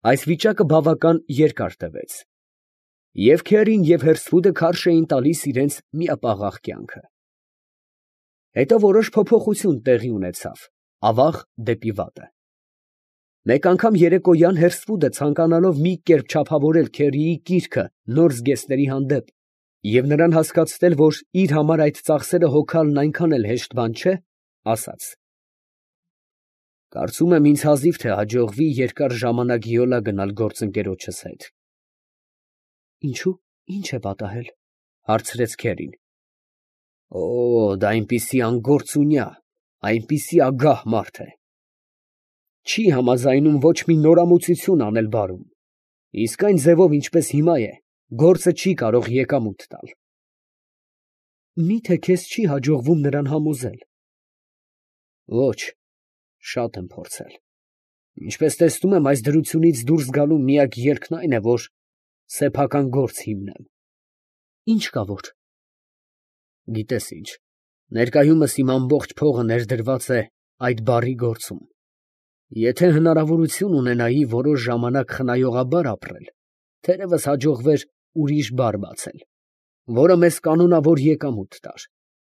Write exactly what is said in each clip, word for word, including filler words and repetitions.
Այս վիճակը բավական երկար տևեց։ Եվ քերին և հերսվուդը քարշ էին տալիս իրենց միապաղաղ կյանքը։ Հետո որոշ փոփոխություն տեղի ունեցավ, ավաղ դեպի վատը։ Մեկ անգամ երեկոյան հերսվուդը, ցանկանալով մի կերպ չափավորել քերիի կիրքը նոր զգեստների հանդեպ և նրան հասկացնել, որ իր համար այդ ծախսերը հոգալն այնքան էլ հեշտ բան չէ, ասաց. «Կարծում եմ, ինձ հազիվ թե հաջողվի երկար ժամանակ յոլա գնալ գործընկերոջս հետ»։ «Ինչո՞ւ, ի՞նչ է պատահել», ֊ հարցրեց քերին։ «Օ, դա այնպիսի անգործունյա, այնպիսի ագահ մարդ է. չի համաձայնում ոչ մի նորամուծություն անել բարում, իսկ այն ձևով, ինչպես հիմա է, գործը չի կարող եկամուտ տալ»։ «Մի՞թե քեզ չի հաջողվում նրան համոզել»։ «Ոչ, շատ եմ փորձել. ինչպես տեսնում եմ, այս դրությունից դուրս գալու միակ ելքն այն է, որ սեփական գործ հիմնեմ»։ «Ի՞նչ կա որ»։ «Գիտես ինչ, ներկայումս իմ ամբողջ փողը ներդրված է այդ բարի գործում. եթե հնարավորություն ունենայի որոշ ժամանակ խնայողաբար ապրել, թերևս հաջողվեր ուրիշ բար բացել, որը մեզ կանոնավոր եկամուտ տար»։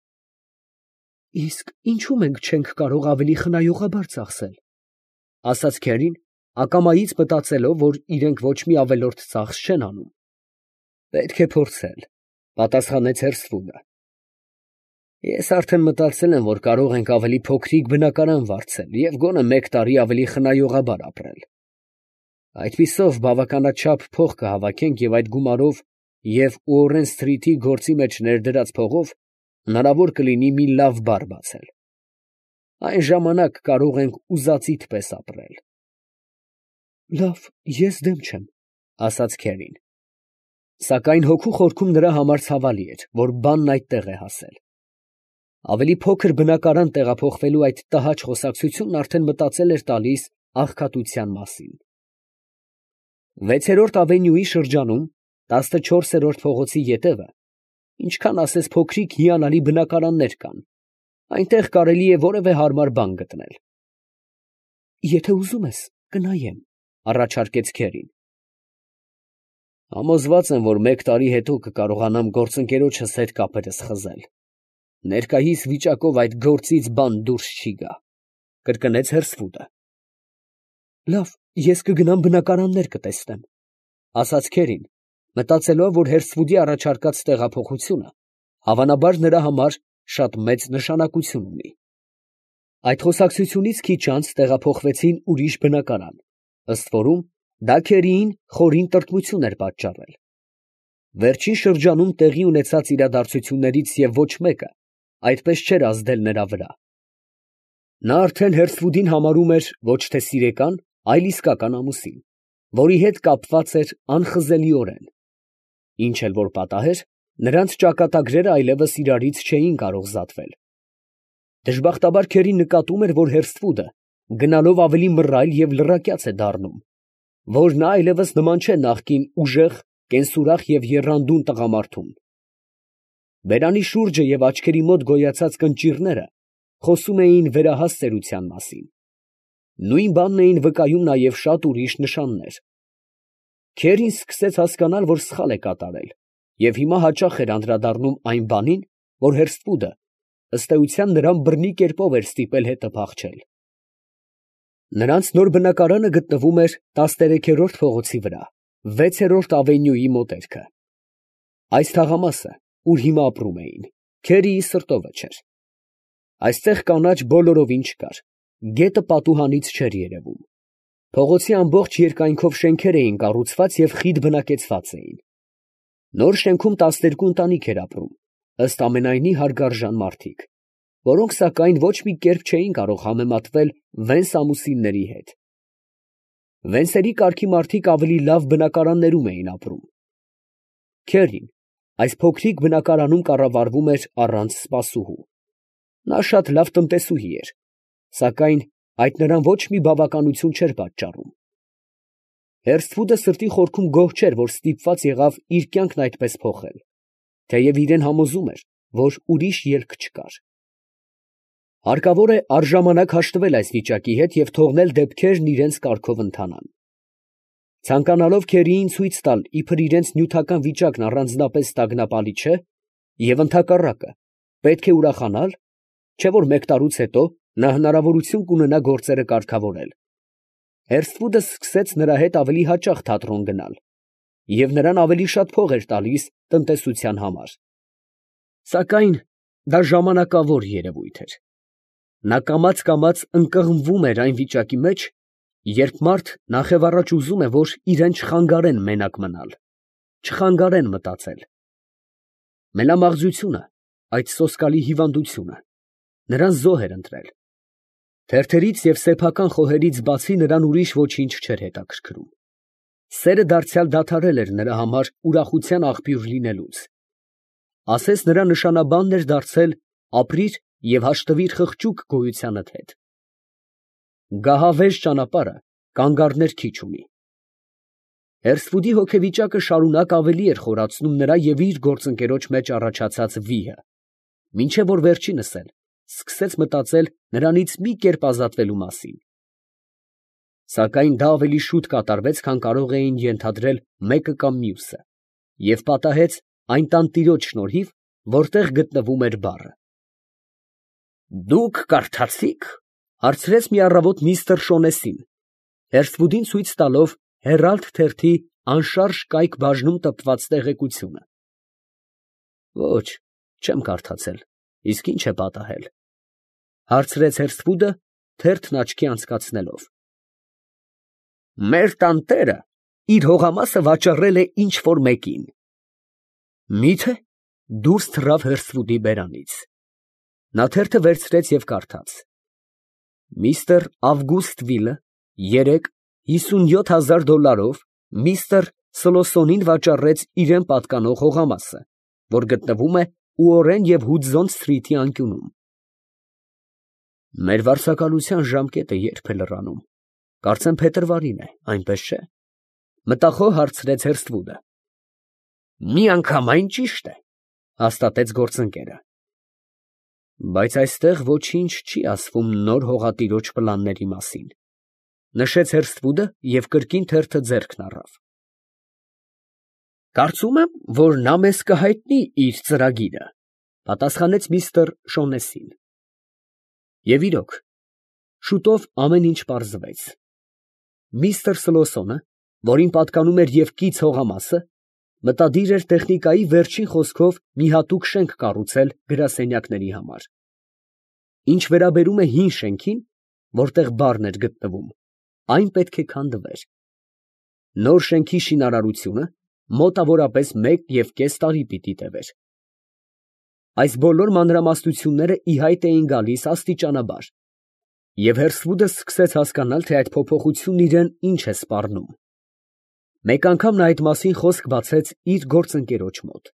«Իսկ ինչու մենք չենք կարող ավելի խնայողաբար ծախսել», ֊ ասաց քերին, ակամայից մտածելով, որ իրենք ոչ մի ավելորդ ծախս չեն անում։ «Պետք է փորձել», ֊ պատասխանեց հերսվուդը։ «Ես արդեն մտածել եմ, որ կարող ենք ավելի փոքրիկ բնակարան վարձել և գոնե մեկ տարի ավելի խնայողաբար ապրել։ Այդպիսով բավականաչափ փող կհավաքենք և այդ գումարով և Ուորեն Սթրիթի գործի մեջ ներդրած փողով հնարավոր կլինի մի լավ բար բացել։ Այն ժամանակ կարող ենք ուզածիդ պես ապրել»։ «Լավ, ես դեմ չեմ», ֊ ասաց քերին։ Սակայն հոգու խորքում նրա համար ցավալի էր, որ բանն այդտեղ է հասել։ Ավելի փոքր բնակարան տեղափոխվելու այդ տհաճ խոսակցությունն արդեն մտածել էր տալիս աղքատության մասին։ Վեցերորդ ավենյուի շրջանում, տասնչորսերորդ փողոցի ետևը, ինչքան ասես փոքրիկ հիանալի բնակարաններ կան, այնտեղ կարելի է որևէ հարմար բան գտնել։ «Եթե ուզում ես, կնայեմ», ֊ առաջարկեց քերին։ «Համոզված եմ, որ մեկ տարի հետո կկարողանամ գործընկերոջս հետ կապերս խզել. ներկայիս վիճակով այդ գործից բան դուրս չի գա», ֊ կրկնեց հերսվուդը։ «Լավ, ես կգնամ բնակարաններ կտեսնեմ», ֊ ասաց քերին, մտածելով, որ հերսվուդի առաջարկած տեղափոխությունը հավանաբար նրա համար շատ մեծ նշանակություն ունի։ Այդ խոսակցությունից քիչ անց տեղափոխվեցին ուրիշ բնակարան, ըստ որում դա քերիին խորին տրտմություն էր պատճառել։ Վերջին շրջանում տեղի ունեցած իրադարձություններից և ոչ մեկը այդպես չէր ազդել նրա վրա։ Նա արդեն հերսվուդին համարում էր ոչ թե սիրեկան, այլ իսկական ամուսին, որի հետ կապված էր անխզելիորեն։ Ինչ էլ որ պատահեր, նրանց ճակատագրերը այլևս իրարից չէին կարող զատվել։ Դժբախտաբար քերին նկատում էր, որ հերսվուդը գնալով ավելի մռայլ և լռակյաց է դառնում, որ նա այլևս նման չէ նախկին ուժեղ, կենսուրախ և եռանդուն տղամարդուն։ Բերանի շուրջը և աչքերի մոտ գոյացած կնճիռները խոսում էին վերահաս ծերության մասին։ Նույն բանն էին վկայում նաև շատ ուրիշ նշաններ։ Քերին սկսեց հասկանալ, որ սխալ է կատարել, և հիմա հաճախ էր անդրադառնում այն բանին, որ հերսվուդը ըստ էության նրան բռնի կերպով էր ստիպել հետը փախչել։ Նրանց նոր բնակարանը գտնվում էր տասներեքերորդ փողոցի վրա, վեցերորդ ավենյուի մոտերքը։ Այս թաղամասը, ուր հիմա ապրում էին, քերիի սրտովը չէր։ Այստեղ կանաչ բոլորովին չկար, գետը պատուհանից չէր երևում։ Փողոցի ամբողջ երկայնքով շենքեր էին կառուցված և խիտ բնակեցված էին։ Նոր շենքում տասներկու ընտանիք էր ապրում, ըստ ամենայնի հարգարժան մարդիկ, որոնք սակայն ոչ մի կերպ չէին կարող համեմատվել Վենս ամուսինների հետ։ Վենսերի կարգի մարդիկ ավելի լավ բնակարաններում էին ապրում։ Քերին այս փոքրիկ բնակարանում կառավարվում էր առանց սպասուհու։ Նա շատ լավ տնտեսուհի էր, սակայն այդ նրան ոչ մի բավականություն չէր պատճառում։ Հերսվուդը սրտի խորքում գոհ չէր, որ ստիպված եղավ իր կյանքն այդպես փոխել, թեև իրեն համոզում էր, որ ուրիշ ելք չկար։ Հարկավոր է առժամանակ հաշտվել այս վիճակի հետ և թողնել դեպքերն իրանց կարգով ընթանան։ Ցանկանալով Քերիին ցույց տալ, իբր իրենց նյութական վիճակն առանձնապես տագնապալի չէ, և ընդհակառակը, պետք է ուրախանալ, չէ՞ որ մեկ տարուց հետո նա հնարավորություն կունենա գործերը կարգավորել, Հերսվուդը սկսեց նրա հետ ավելի հաճախ թատրոն գնալ և նրան ավելի շատ փող էր տալիս տնտեսության համար. սակայն դա ժամանակավոր երևույթ էր. նա կամաց֊կամաց ընկղմվում էր այն վիճակի մեջ, երբ մարդ նախևառաջ ուզում է, որ իրան չխանգարեն մենակ մնալ, չխանգարեն մտածել. մելամաղձությունը, այդ սոսկալի հիվանդությունը, նրան զոհ էր ընտրել. թերթերից և սեփական խոհերից բացի նրան ուրիշ ոչինչ չէր հետաքրքրում. սերը դարձյալ դադարել էր նրա համար ուրախության աղբյուր լինելուց. ասես նրա նշանաբանն էր դարձել ապրիր և հաշտվիր խղճուկ գոյությանդ հետ. գահավեժ ճանապարհը կանգառներ քիչ ունի. Հերսվուդի հոգեվիճակը շարունակ ավելի էր խորացնում նրա և իր գործընկերոջ մեջ առաջացած վիհը, մինչև որ վերջինս էլ սկսեց մտածել նրանից մի կերպ ազատվելու մասին. սակայն դա ավելի շուտ կատարվեց, քան կարող էին ենթադրել մեկը կամ մյուսը, և պատահեց այն տանտիրոջ շնորհիվ, որտեղ գտնվում էր բառը։ ֊ Դուք կարդացի՞ք, ֊ հարցրեց մի առավոտ միստր Շոնեսին, Հերսվուդին ցույց տալով Հերալդ թերթի անշարժ կայք բաժնում տպված տեղեկությունը։ ֊ Ոչ, չեմ կարդացել, իսկ ի՞նչ է պատահել, ֊ հարցրեց Հերսվուդը, թերթն աչքի անցկացնելով։ ֊ Մեր տանտերը իր հողամասը վաճառել է ինչ֊որ մեկին։ ֊ Մի՞թե, ֊ դուրս թռավ Հերսվուդի բերանից. նա թերթը վերցրեց և կարդաց. Միստր Ավգուստ Վիլը երեկ հիսունյոթ հազար դոլարով միստր Սլոսոնին վաճառեց իրան պատկանող հողամասը, որ գտնվում է Ուորեն և Հուդզոն Սթրիթի անկյունում։ Մեր վարձակալության ժամկետը ե՞րբ է լրանում, կարծեմ փետրվարին է, այնպես չէ՞, ֊ մտախոհ հարցրեց Հերսվուդը։ Միանգամայն ճիշտ է, ֊ հաստատեց գործընկերը։ Բայց այստեղ ոչինչ չի ասվում նոր հողատիրոջ պլանների մասին, ֊ նշեց Հերսվուդը և կրկին թերթը ձեռքն առավ։ Կարծում եմ, որ նա մեզ կհայտնի իր ծրագիրը, ֊ պատասխանեց միստր Շոնեսին։ Եվ իրոք, շուտով ամեն ինչ պարզվեց. միստր Սլոսոնը, որին պատկանում էր և կից հողամասը, մտադիր էր տեխնիկայի վերջին խոսքով մի հատուկ շենք կառուցել գրասենյակների համար։ Ինչ վերաբերում է հին շենքին, որտեղ բառն էր գտնվում, այն պետք է քանդվեր։ Նոր շենքի շինարարությունը մոտավորապես մեկ և կես տարի պիտի տևեր։ Այս բոլոր մանրամասնությունները ի հայտ էին գալիս աստիճանաբար, և Հերսվուդը սկսեց հասկանալ, թե այդ փոփոխությունն իրան ինչ է սպառնում։ Մեկ անգամ նա այդ մասին խոսք բացեց իր գործընկերոջ մոտ։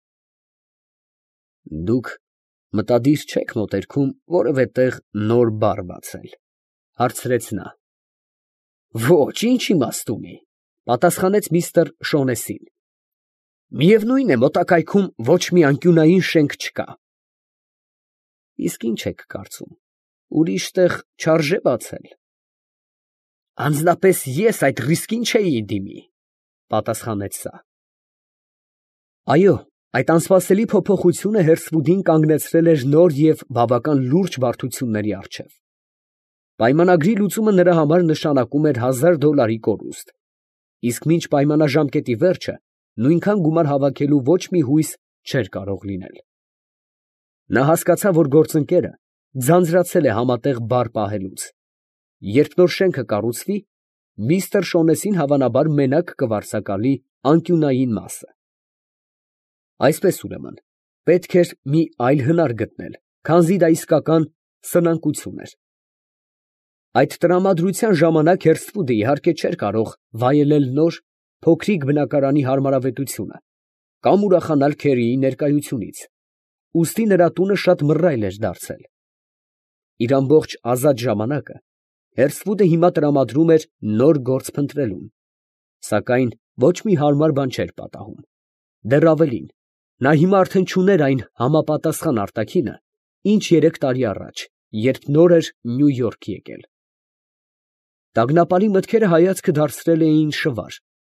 Դուք մտադիր չե՞ք մոտերքում որևէ տեղ նոր բար բացել, ֊ հարցրեց նա։ Ոչ, ի՞նչ իմաստ ունի, ֊ պատասխանեց միստր Շոնեսին։ Միևնույն է, մոտակայքում ոչ մի անկյունային շենք չկա։ Իսկ ի՞նչ եք կարծում, ուրիշ տեղ չարժե՞ բացել։ Անձնապես ես այդ ռիսկին չէի դիմի, ֊ պատասխանեց սա։ Այո, այդ անսպասելի փոփոխությունը Հերսվուդին կանգնեցրել էր նոր և բավական լուրջ բարդությունների առջև։ Պայմանագրի լուծումը նրա համար նշանակում էր հազար դոլարի կորուստ, իսկ մինչ պայմանաժամկետի վերջը նույնքան գումար հավաքելու ոչ մի հույս չէր կարող լինել։ Նա հասկացավ, որ գործընկերը ձանձրացել է համատեղ բար պահելուց. երբ նոր շենքը կառուցվի, միստր Շոնեսին հավանաբար մենակ կվարձակալի անկյունային մասը։ Այսպես ուրեմն, պետք էր մի այլ հնար գտնել, քանզի դա իսկական սնանկություն էր։ Այդ տրամադրության ժամանակ Հերսվուդը իհարկե չէր կարող վայելել նոր, փոքրիկ բնակարանի հարմարավետությունը կամ ուրախանալ Քերիի ներկայությունից, ուստի նրա տունը շատ մռայլ էր դարձել։ Իր ամբողջ ազատ ժամանակը Հերսվուդը հիմա տրամադրում էր նոր գործ փնտրելուն, սակայն ոչ մի հարմար բան չէր պատահում։ Դեռ ավելին, նա հիմա արդեն չուներ այն համապատասխան արտաքինը, ինչ երեք տարի առաջ, երբ նոր էր Նյու Յորք եկել։ Տագնապալի մտքերը հայացքը դարձրել էին շվար,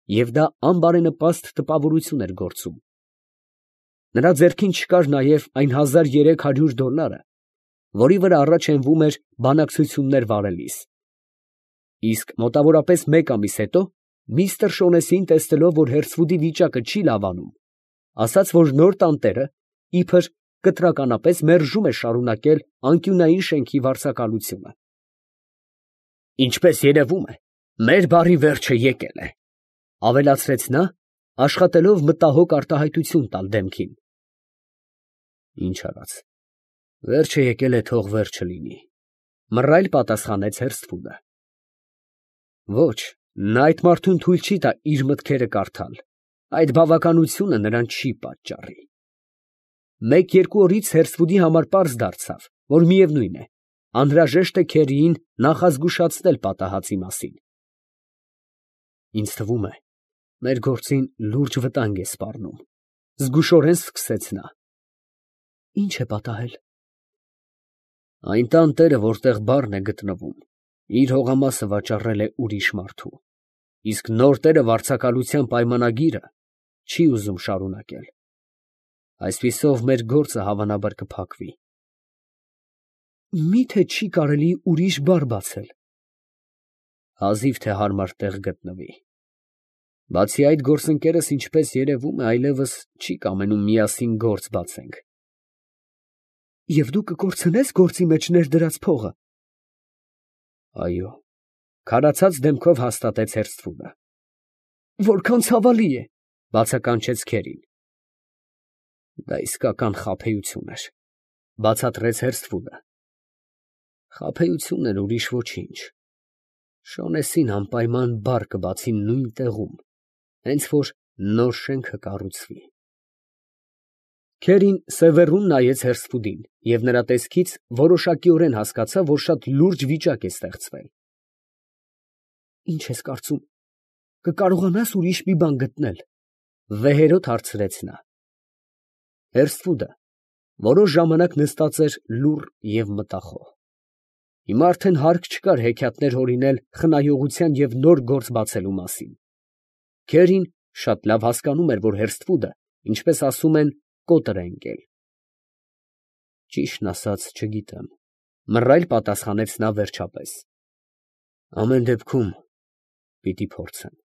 և դա անբարենպաստ տպավորություն էր գործում։ Նրա ձեռքին չկար նաև այն հազար երեք հարյուր դոլարը, որի վրա առաջ հենվում էր բանակցություններ վարելիս։ Իսկ մոտավորապես մեկ ամիս հետո, միստր Շոնեսին տեսնելով, որ Հերսվուդի վիճակը չի լավանում, ասաց, որ նոր տանտերը իբր կտրականապես մերժում է շարունակել անկյունային շենքի վարձակալությունը։ «Ինչպես երևում է, մեր բարի վերջը եկել է», ֊ ավելացրեց նա, աշխատելով մտահոգ արտահայտություն տալ դեմքին։ «Ինչ արած, վերջը եկել է, թող վերջը լինի», ֊ մռայլ պատասխանեց Հերսթվուդը։ Ոչ, նա այդ մարդուն թույլ չի տա իր մտքերը կարդալ, այդ բավականությունը նրան չի պատճառի։ Մեկ֊երկու օրից Հերսվուդի համար պարզ դարձավ, որ միևնույն է, անհրաժեշտ է Քերիին նախազգուշացնել պատահածի մասին։ «Ինձ թվում է, մեր գործին լուրջ վտանգ է սպառնում», ֊ զգուշորեն սկսեց նա։ «Ի՞նչ է պատահել»։ «Այն տանտերը, որտեղ բառն է գտնվում, իր հողամասը վաճառել է ուրիշ մարդու, իսկ նոր տերը վարձակալության պայմանագիրը չի ուզում շարունակել։ Այսպիսով մեր գործը հավանաբար կփակվի»։ «Մի՞թե չի կարելի ուրիշ բար բացել»։ «Հազիվ թե հարմար տեղ գտնվի։ Բացի այդ, գործընկերս, ինչպես երևում է, այլևս չի կամենում միասին գործ բացենք»։ «Եվ դու կկորցնե՞ս գործի մեջ ներդրած փողը»։ «Այո», ֊ քարացած դեմքով հաստատեց Հերսթվուդը։ «Որքան ցավալի է», ֊ բացականչեց Քերին։ «Դա իսկական խաբեություն էր», ֊ բացատրեց Հերսթվուդը։ «Խաբեություն էր, ուրիշ ոչինչ։ Շոնեսին անպայման բար կբացի նույն տեղում, հենց որ նոր շենքը կառուցվի»։ Քերին սևեռուն նայեց Հերսթվուդին և նրա տեսքից որոշակիորեն հասկացավ, որ շատ լուրջ վիճակ է ստեղծվել։ «Ի՞նչ ես կարծում, կկարողանա՞ս ուրիշ մի բան գտնել», ֊ վեհերոտ հարցրեց նա։ Հերսթվուդը որոշ ժամանակ նստած էր լուռ և մտախոհ։ Հիմա արդեն հարկ չկար հեքիաթներ հորինել խնայողության և նոր գործ բացելու մասին։ Քերին շատ լավ հասկանում էր, որ Հերսթվուդը, ինչպես ասում են, կոտր է ընկել։ «Ճիշտն ասած, չգիտեմ», ֊ մռայլ պատասխանեց նա վերջապես։ «Ամեն դեպքում, պիտի փորձեմ»։